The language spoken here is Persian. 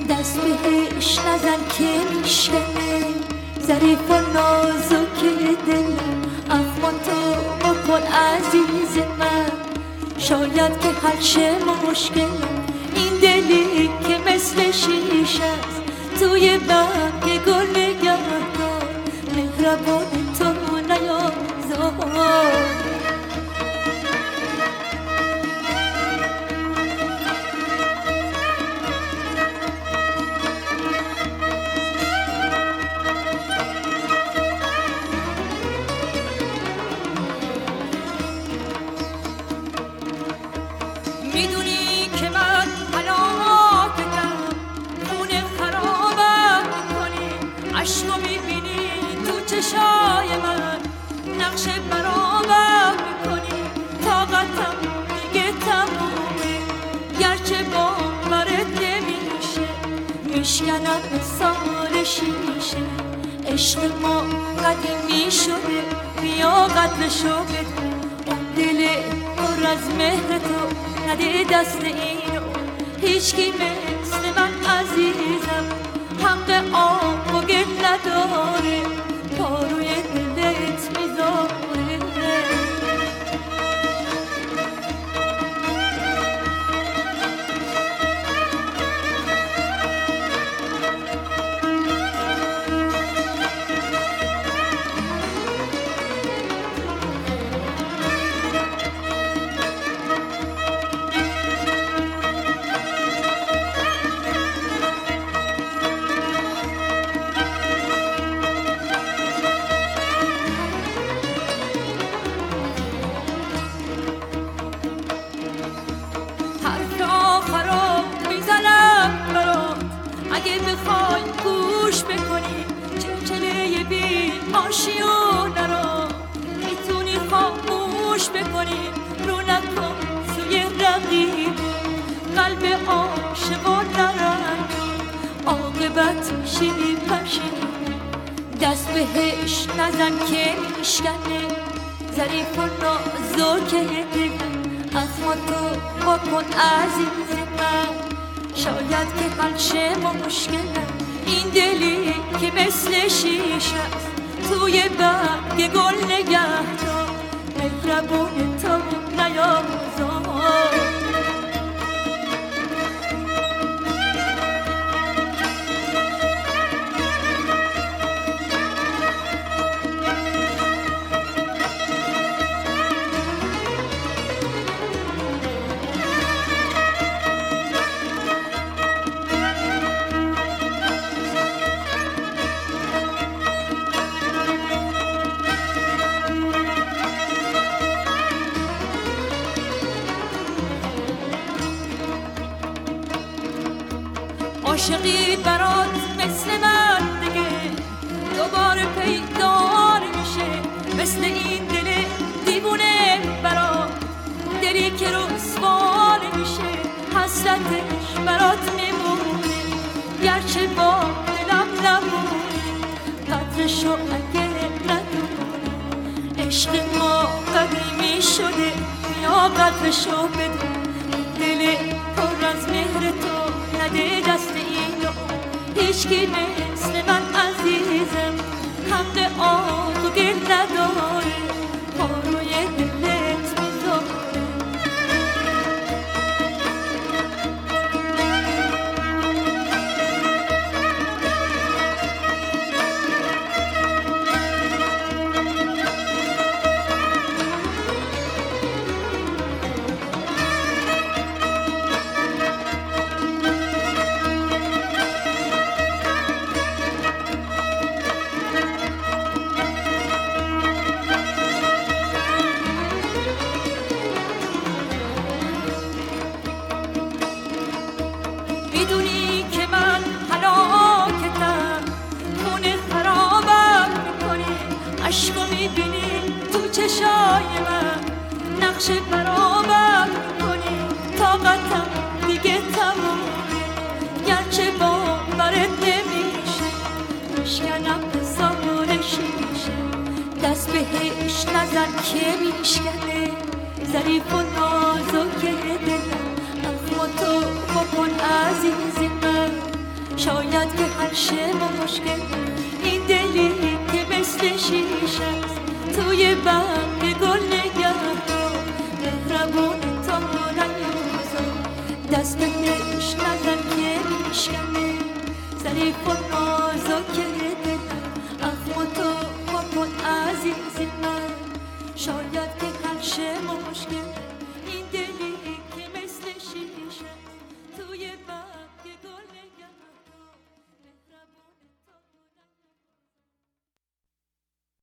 دست بهش نزن که میشکنه ظریف و نازک دلم، اما تو بکن عزیز من، شاید که حل شه مشکلم. این دلی که مثل شیشه است توی برگ گل نگه دار، مهربان تو نیازار. میدونی که من هلاکتم، خونه خرابم میکنی، عشقو میبینی تو چشای من، نقش برابر میکنی، طاقتم دیگه تمومه، گرچه باورت نمیشه، میشکنم مثال شیشه. عشق ما قدیمی شده، بیا قدرشو بده، اون دل پر از مهر تو نده دست اینو، هیچکی مثل من عزیزم حق آب و گل نداره، پاروی دلت میذاره. اگه بخوای گوش بکنی چلچله بی آشیونه رو، میتونی خاموش بکنی، رو نکن سوی رقیب، قلب عاشقان نرنگ، عاقبت میشی پشیمون. دست بهش نزن که میشکنه ظریف و نازک دلم، اما تو بکن عزیز من، شاید که حل شه مشکلم. این دلی که مثل شیشه است توی برگ گل نگه دار، مهربون تو نیازار. عاشقی برات مثل من دیگه دوباره پیدا نمیشه، مثل این دل دیوونه برات، دلی که رسوا نمیشه، حسرتش برات میمونه، گرچه با دلم نمونه، قدرشو اگه ندونه. عشق ما قدیمی شده، یا قدرشو بده، دل پر از مهر تو نده دست اینو، هیچکی مثل من عزیزم حق آب و گل نداره، پاروی دلت میذاره. میدونی که من هلاکتم، خونه خرابم میکنی، عشقو میبینی تو چشای من، نقش برابر میکنی، طاقتم دیگه تمومه، گرچه باورت نمیشه، میشکنم مثال شیشه. دست بهش نزن که میشکنه ظریف و نازک دلم، اما تو بکن عزیز من، شاید که هر شه مشکل این دلی که مثل شیشه است توی برگ گل نگه دار مهربون تا نیازار دست بهش نزن که میشکنه ظریف و نازکه